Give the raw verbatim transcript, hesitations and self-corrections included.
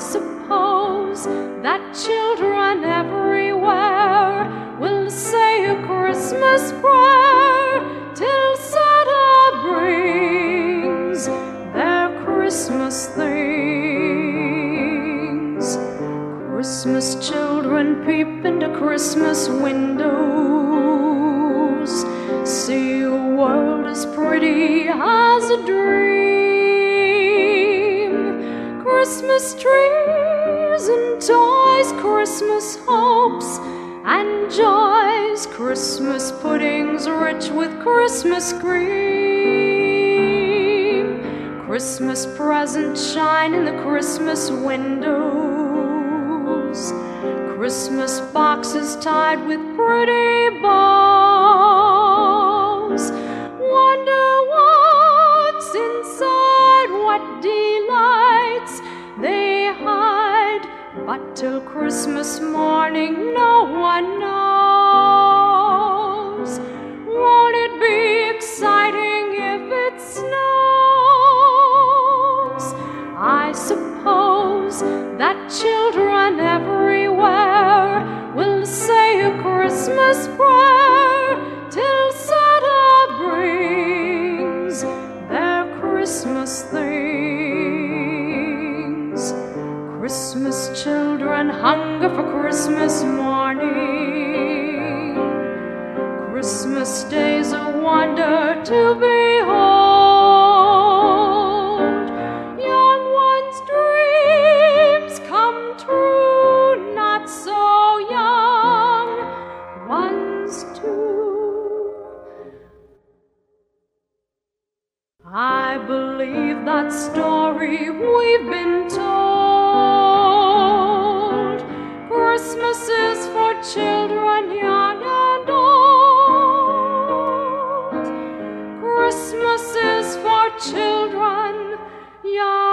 suppose that children everywhere will say a Christmas prayer till Santa brings their Christmas things. Christmas children peep into Christmas windows, see a world as pretty as a dream. Christmas trees and toys, Christmas hopes and joys, Christmas puddings rich with Christmas cream. Christmas presents shine in the Christmas windows, Christmas boxes tied with pretty bows. Wonder what's inside, what delights they hide, but till Christmas morning no one knows. Won't it be exciting if it snows? I suppose that children everywhere will say a Christmas prayer till Santa brings their Christmas things. Christmas children hunger for Christmas morning, Christmas day's a wonder to behold. Young ones' dreams come true, not so young ones too. I believe that story we've been told. Christmas is for children young and old. Christmas is for children young